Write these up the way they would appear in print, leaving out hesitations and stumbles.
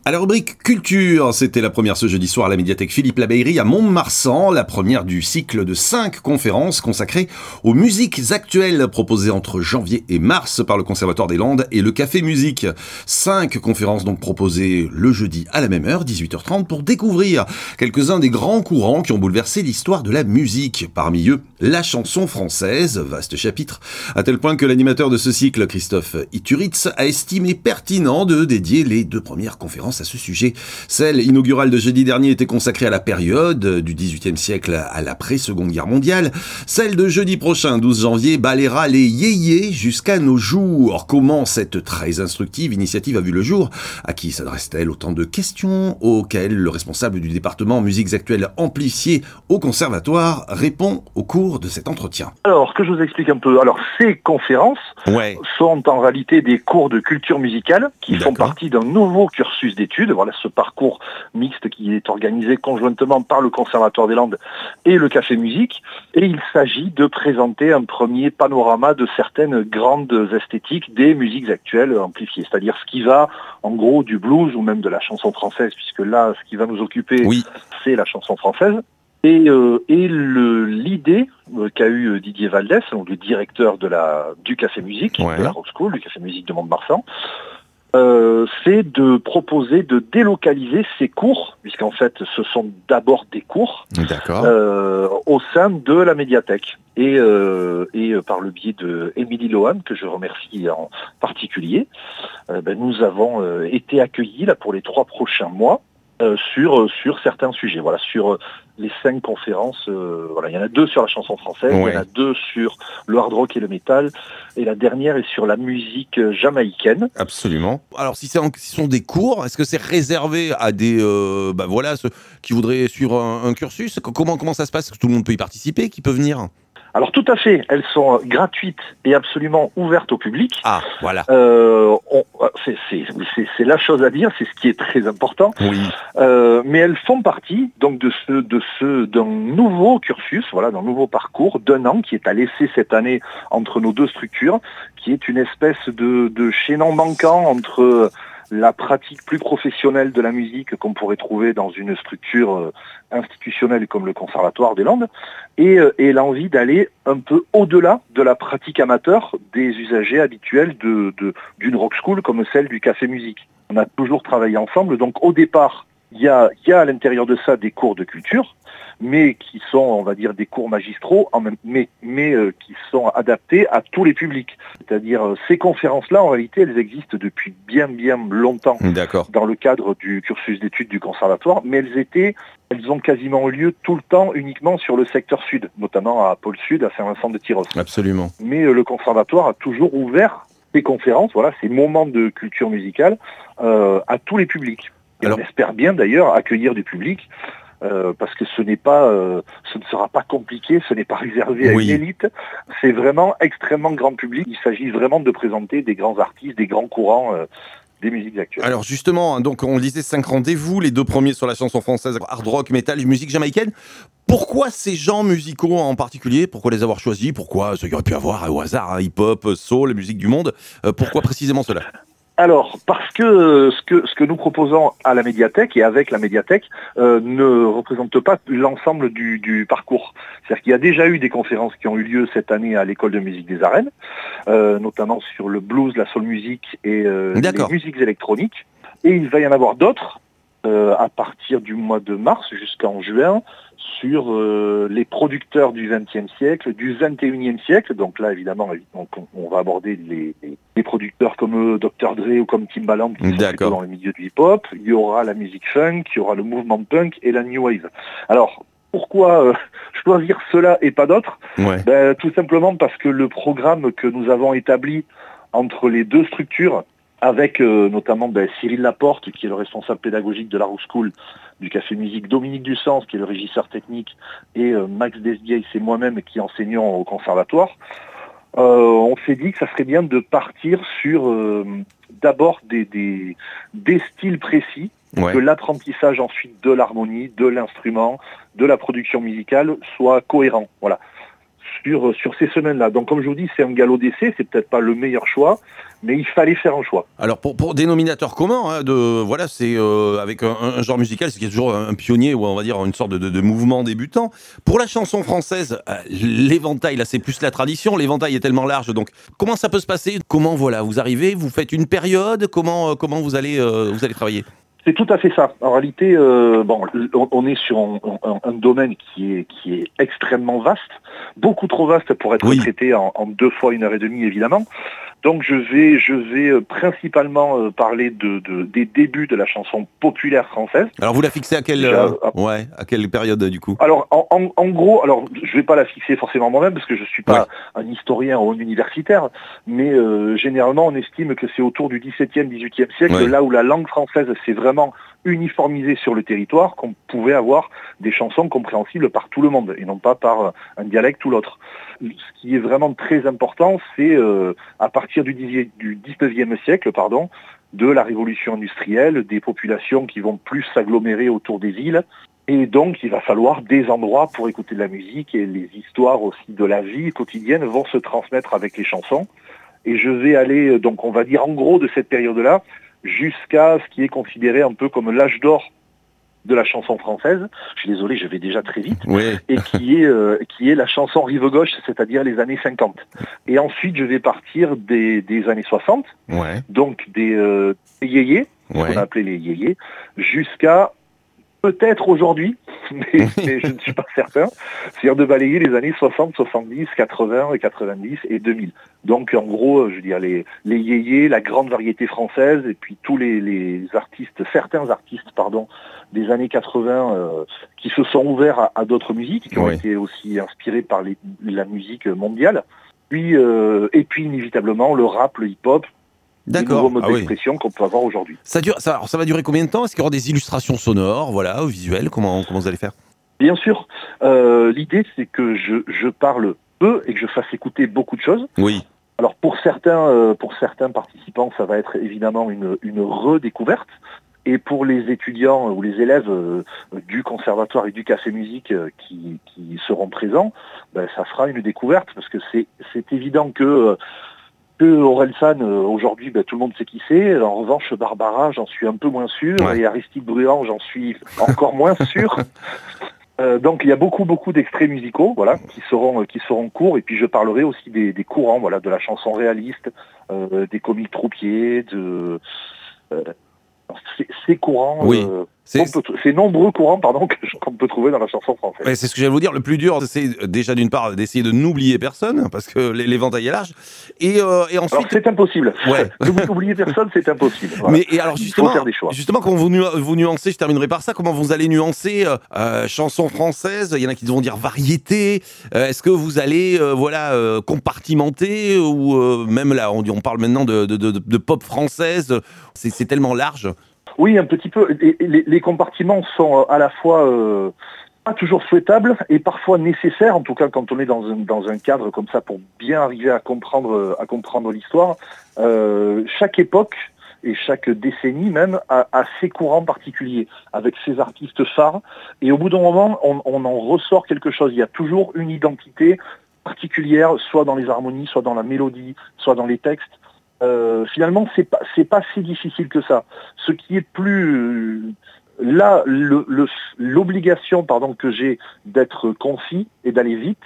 À la rubrique culture, c'était la première ce jeudi soir à la médiathèque Philippe Labeyrie à Mont-de-Marsan, la première du cycle de 5 conférences consacrées aux musiques actuelles proposées entre janvier et mars par le Conservatoire des Landes et le Café Musique. 5 conférences donc proposées le jeudi à la même heure, 18h30, pour découvrir quelques-uns des grands courants qui ont bouleversé l'histoire de la musique. Parmi eux, la chanson française, vaste chapitre, à tel point que l'animateur de ce cycle, Christophe Ituritz, a estimé pertinent de dédier les 2 premières conférences à ce sujet. Celle inaugurale de jeudi dernier était consacrée à la période du XVIIIe siècle à l'après-Seconde Guerre mondiale. Celle de jeudi prochain, 12 janvier, balayera les yéyés jusqu'à nos jours. Comment cette très instructive initiative a vu le jour? À qui s'adresse-t-elle? Autant de questions auxquelles le responsable du département Musiques Actuelles Amplifiées au Conservatoire répond au cours de cet entretien. Alors, que je vous explique un peu. Alors, ces conférences sont en réalité des cours de culture musicale qui font partie d'un nouveau cursus d'études. Voilà ce parcours mixte qui est organisé conjointement par le Conservatoire des Landes et le Café Musique. Et il s'agit de présenter un premier panorama de certaines grandes esthétiques des musiques actuelles amplifiées. C'est-à-dire ce qui va, en gros, du blues ou même de la chanson française, puisque là, ce qui va nous occuper, c'est la chanson française. Et l'idée qu'a eu Didier Valdès, donc le directeur du Café Musique, de la Rock School, du Café Musique de Mont-de-Marsan, c'est de proposer de délocaliser ces cours, puisqu'en fait ce sont d'abord des cours, au sein de la médiathèque. Et par le biais de Émilie Lohan, que je remercie en particulier, nous avons été accueillis là pour les 3 prochains mois sur certains sujets. Voilà, sur les 5 conférences, il y en a 2 sur la chanson française, il y en a 2 sur le hard rock et le métal, et la dernière est sur la musique jamaïcaine. Absolument. Alors, si ce sont des cours, est-ce que c'est réservé à des ceux qui voudraient suivre un cursus? Comment ça se passe? Tout le monde peut y participer, qui peut venir? Alors tout à fait, elles sont gratuites et absolument ouvertes au public. Ah, voilà. C'est la chose à dire, c'est ce qui est très important. Oui. Mais elles font partie donc d'un nouveau cursus, d'un nouveau parcours d'1 an qui est à laisser cette année entre nos 2 structures, qui est une espèce de chaînon manquant entre la pratique plus professionnelle de la musique qu'on pourrait trouver dans une structure institutionnelle comme le Conservatoire des Landes et l'envie d'aller un peu au-delà de la pratique amateur des usagers habituels d'une rock school comme celle du Café Musique. On a toujours travaillé ensemble, donc au départ, il y a à l'intérieur de ça des cours de culture, mais qui sont, on va dire, des cours magistraux, mais qui sont adaptés à tous les publics. C'est-à-dire, ces conférences-là, en réalité, elles existent depuis bien longtemps dans le cadre du cursus d'études du Conservatoire, mais elles ont quasiment eu lieu tout le temps uniquement sur le secteur sud, notamment à Pôle Sud, à Saint-Vincent-de-Tyrosse. Absolument. Mais le Conservatoire a toujours ouvert ces conférences, ces moments de culture musicale, à tous les publics. Et on espère bien d'ailleurs accueillir du public, parce que ce ne sera pas compliqué, ce n'est pas réservé à une élite, c'est vraiment extrêmement grand public. Il s'agit vraiment de présenter des grands artistes, des grands courants des musiques actuelles. Alors justement, donc on le disait 5 rendez-vous, les 2 premiers sur la chanson française, hard rock, métal, musique jamaïcaine. Pourquoi ces genres musicaux en particulier? Pourquoi les avoir choisis? Pourquoi il y aurait pu avoir au hasard hip-hop, soul, musique du monde? Pourquoi précisément cela? Alors, parce que ce que nous proposons à la médiathèque et avec la médiathèque ne représente pas l'ensemble du parcours. C'est-à-dire qu'il y a déjà eu des conférences qui ont eu lieu cette année à l'École de musique des Arènes, notamment sur le blues, la soul music et les musiques électroniques. Et il va y en avoir d'autres à partir du mois de mars jusqu'en juin sur les producteurs du XXe siècle, du XXIe siècle. Donc là, évidemment, on va aborder les producteurs comme Dr. Dre ou comme Timbaland qui sont plutôt dans le milieu du hip-hop. Il y aura la musique funk, il y aura le mouvement punk et la new wave. Alors, pourquoi choisir cela et pas d'autres? Tout simplement parce que le programme que nous avons établi entre les 2 structures, avec notamment Cyril Laporte, qui est le responsable pédagogique de la Rock School du Café Musique, Dominique Dussens, qui est le régisseur technique, et Max Desbiais, c'est moi-même qui enseignons au Conservatoire, on s'est dit que ça serait bien de partir sur d'abord des styles précis, que l'apprentissage ensuite de l'harmonie, de l'instrument, de la production musicale soit cohérent. Voilà. sur ces semaines-là. Donc comme je vous dis, c'est un galop d'essai, c'est peut-être pas le meilleur choix, mais il fallait faire un choix. Alors pour dénominateur commun, voilà, c'est avec un genre musical, c'est qu'il y a toujours un pionnier ou on va dire une sorte de mouvement débutant. Pour la chanson française, l'éventail, là c'est plus la tradition, l'éventail est tellement large, donc comment ça peut se passer? Comment voilà, vous arrivez, vous faites une période, comment vous allez travailler? C'est tout à fait ça. En réalité, on est sur un domaine qui est extrêmement vaste, beaucoup trop vaste pour être traité en 2 fois 1h30 évidemment. Donc je vais principalement parler des débuts de la chanson populaire française. Alors vous la fixez à quelle période du coup? Alors en gros, je vais pas la fixer forcément moi-même parce que je suis pas un historien ou un universitaire, mais généralement on estime que c'est autour du XVIIe, XVIIIe siècle, là où la langue française s'est vraiment uniformisée sur le territoire, qu'on pouvait avoir des chansons compréhensibles par tout le monde et non pas par un dialecte ou l'autre. Ce qui est vraiment très important, c'est à partir du XIXe siècle, de la révolution industrielle, des populations qui vont plus s'agglomérer autour des villes. Et donc, il va falloir des endroits pour écouter de la musique et les histoires aussi de la vie quotidienne vont se transmettre avec les chansons. Et je vais aller, donc on va dire en gros de cette période-là, jusqu'à ce qui est considéré un peu comme l'âge d'or de la chanson française, je suis désolé, je vais déjà très vite, et qui est la chanson rive gauche, c'est-à-dire les années 50. Et ensuite, je vais partir des années 60, donc des yéyés, ce qu'on a appelé les yéyés, jusqu'à peut-être aujourd'hui, mais je ne suis pas certain, c'est-à-dire de balayer les années 60, 70, 80, 90 et 2000. Donc en gros, je veux dire, les yéyés, la grande variété française, et puis tous les artistes, certains artistes, des années 80 qui se sont ouverts à d'autres musiques, qui ont été aussi inspirés par la musique mondiale. Puis, et puis inévitablement le rap, le hip-hop, des nouveaux modes d'expression qu'on peut avoir aujourd'hui. Ça va durer combien de temps? Est-ce qu'il y aura des illustrations sonores, visuelles? Comment vous allez faire? Bien sûr. L'idée, c'est que je parle peu et que je fasse écouter beaucoup de choses. Oui. Alors pour certains participants, ça va être évidemment une redécouverte. Et pour les étudiants ou les élèves du conservatoire et du café musique qui seront présents, ça sera une découverte parce que c'est évident que Orelsan, aujourd'hui, tout le monde sait qui c'est. En revanche, Barbara, j'en suis un peu moins sûr. Et Aristide Bruand, j'en suis encore moins sûr. Donc il y a beaucoup d'extraits musicaux, qui seront courts. Et puis je parlerai aussi des courants, de la chanson réaliste, des comiques troupiers, ces courants, ces nombreux courants qu'on peut trouver dans la chanson française. C'est ce que j'allais vous dire. Le plus dur, c'est déjà d'une part d'essayer de n'oublier personne, parce que l'éventail est large, et ensuite... Alors c'est impossible. N'oublier personne, c'est impossible. Voilà. Mais et alors justement, quand vous nuancez, je terminerai par ça, comment vous allez nuancer chanson française? Il y en a qui vont dire variété. Est-ce que vous allez compartimenter ou même là, on parle maintenant de pop française. C'est tellement large. Oui, un petit peu. Les compartiments sont à la fois pas toujours souhaitables et parfois nécessaires, en tout cas quand on est dans un cadre comme ça pour bien arriver à comprendre l'histoire. Chaque époque et chaque décennie même a ses courants particuliers avec ses artistes phares. Et au bout d'un moment, on en ressort quelque chose. Il y a toujours une identité particulière, soit dans les harmonies, soit dans la mélodie, soit dans les textes. Finalement, c'est pas si difficile que ça. Ce qui est plus là, l'obligation, que j'ai d'être concis et d'aller vite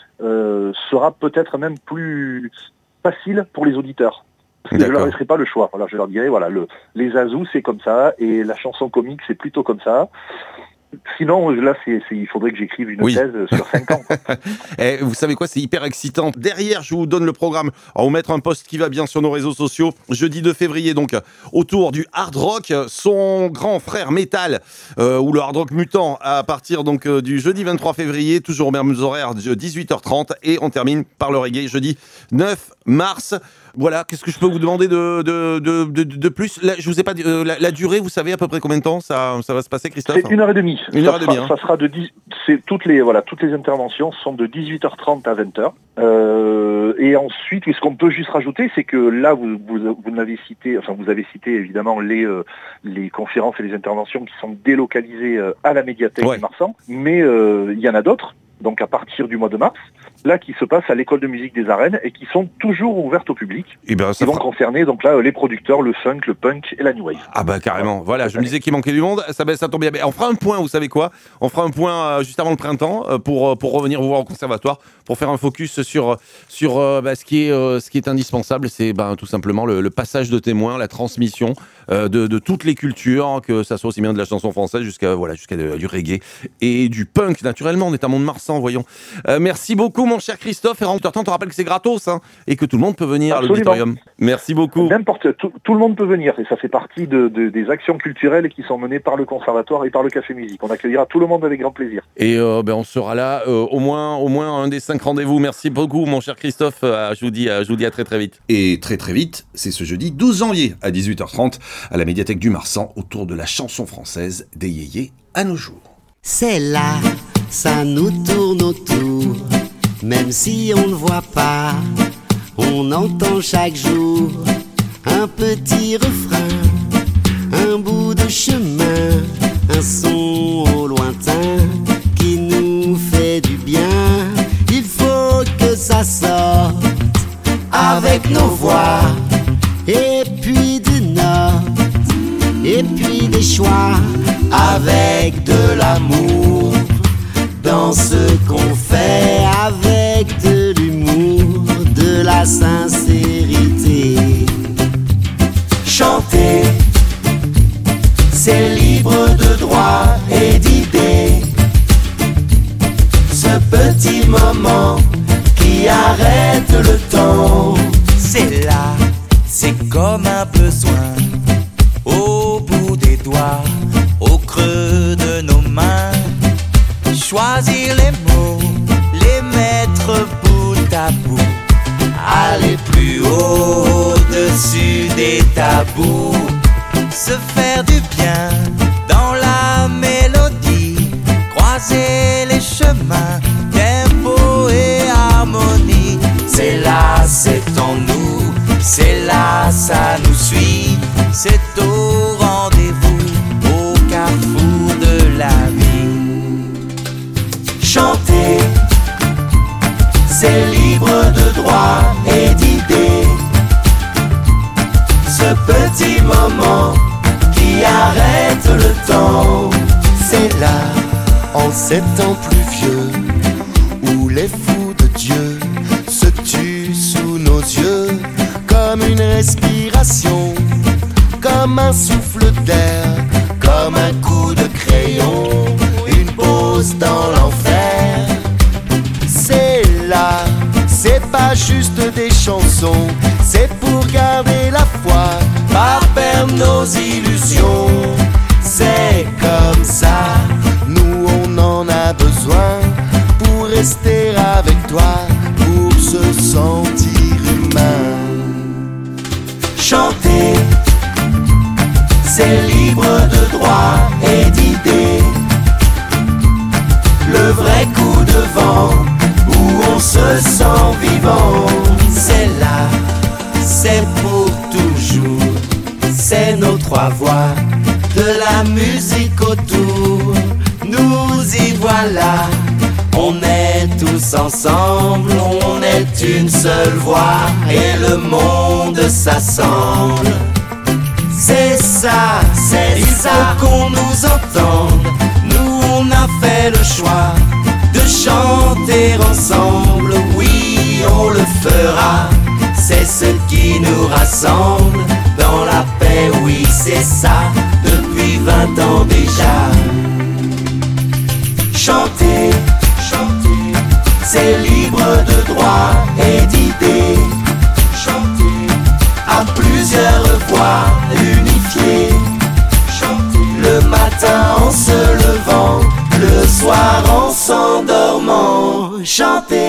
sera peut-être même plus facile pour les auditeurs. Parce que je leur laisserai pas le choix. Je leur dirai les azous c'est comme ça et la chanson comique c'est plutôt comme ça. Sinon, là, il faudrait que j'écrive une thèse sur 5 ans. Et vous savez quoi, c'est hyper excitant. Derrière, je vous donne le programme. On va vous mettre un post qui va bien sur nos réseaux sociaux. Jeudi 2 février, donc, autour du hard rock, son grand frère métal, ou le hard rock mutant, à partir donc du jeudi 23 février, toujours aux mêmes horaires, de 18h30. Et on termine par le reggae, jeudi 9 mars. Voilà, qu'est-ce que je peux vous demander de plus? Là, je vous ai pas dit, la durée, vous savez à peu près combien de temps ça va se passer, Christophe? C'est 1h30. 1h30. Ça sera toutes les interventions sont de 18h30 à 20h. Et ensuite, ce qu'on peut juste rajouter, c'est que là, vous avez cité évidemment les conférences et les interventions qui sont délocalisées à la médiathèque du Marsan, mais il y en a d'autres. Donc à partir du mois de mars, là qui se passent à l'école de musique des Arènes et qui sont toujours ouvertes au public. Et ben, ça vont concerner donc là les producteurs, le funk, le punk et la new wave. Ah bah carrément. Voilà, je me disais qu'il manquait du monde. Ça tombe bien. Mais on fera un point. Vous savez quoi ? On fera un point juste avant le printemps pour revenir vous voir au conservatoire pour faire un focus sur ce qui est indispensable. C'est tout simplement le passage de témoin, la transmission de toutes les cultures, que ça soit aussi bien de la chanson française jusqu'à du reggae et du punk. Naturellement, on est à Mont-de-Marsan, voyons. Merci beaucoup, mon cher Christophe. Et en temps, on te rappelle que c'est gratos et que tout le monde peut venir. Absolument. À l'auditorium. Merci beaucoup. Tout le monde peut venir et ça fait partie des actions culturelles qui sont menées par le conservatoire et par le Café Musique. On accueillera tout le monde avec grand plaisir. Et on sera là au moins un des 5 rendez-vous. Merci beaucoup, mon cher Christophe. Je vous dis à très très vite. Et très très vite, c'est ce jeudi 12 janvier à 18h30 à la médiathèque du Marsan autour de la chanson française des yéyés à nos jours. C'est là, ça nous tourne autour, même si on ne voit pas, on entend chaque jour un petit refrain, un bout de chemin, un son au lointain qui nous fait du bien. Il faut que ça sorte avec nos voix, et puis des notes, et puis des choix, avec de l'amour dans ce qu'on fait, avec de l'humour, de la sincérité. Chanter, c'est libre de droit et d'idées. Ce petit moment qui arrête le temps, c'est là, c'est comme un besoin, au bout des doigts, au creux de nos mains. Choisir les mots, les mettre bout à bout, aller plus haut, au-dessus des tabous, se faire du bien dans la mélodie, croiser les chemins, tempo et harmonie. C'est là, c'est en nous, c'est là, ça nous suit, c'est au rendez-vous, au carrefour de la vie. Chanter, c'est libre de droit et d'idées. Ce petit moment qui arrête le temps, c'est là, en ces temps pluvieux, où les fous de Dieu se tuent sous nos yeux, comme une respiration, comme un souffle d'air, comme un coup de crayon, une pause dans l'enfer. C'est là, c'est pas juste des chansons, c'est pour garder la foi, pas perdre nos illusions. C'est comme ça, nous on en a besoin pour rester avec toi, pour se sentir humain. Chanter, c'est libre de droit et d'idées. Le vrai coup de vent où on se sent vivant, c'est là, c'est pour toujours, c'est nos 3 voix, de la musique autour, nous y voilà, on est tous ensemble, on est une seule voix, et le monde s'assemble. C'est ça, il faut qu'on nous entende, nous on a fait le choix de chanter ensemble, oui on le fera, c'est ce qui nous rassemble, dans la paix, oui c'est ça, depuis 20 ans déjà. Chanter, c'est libre de droit et d'idées. Chanter, à plusieurs voix unifiées. Chanter, le matin en se levant, le soir en s'endormant. Chanter.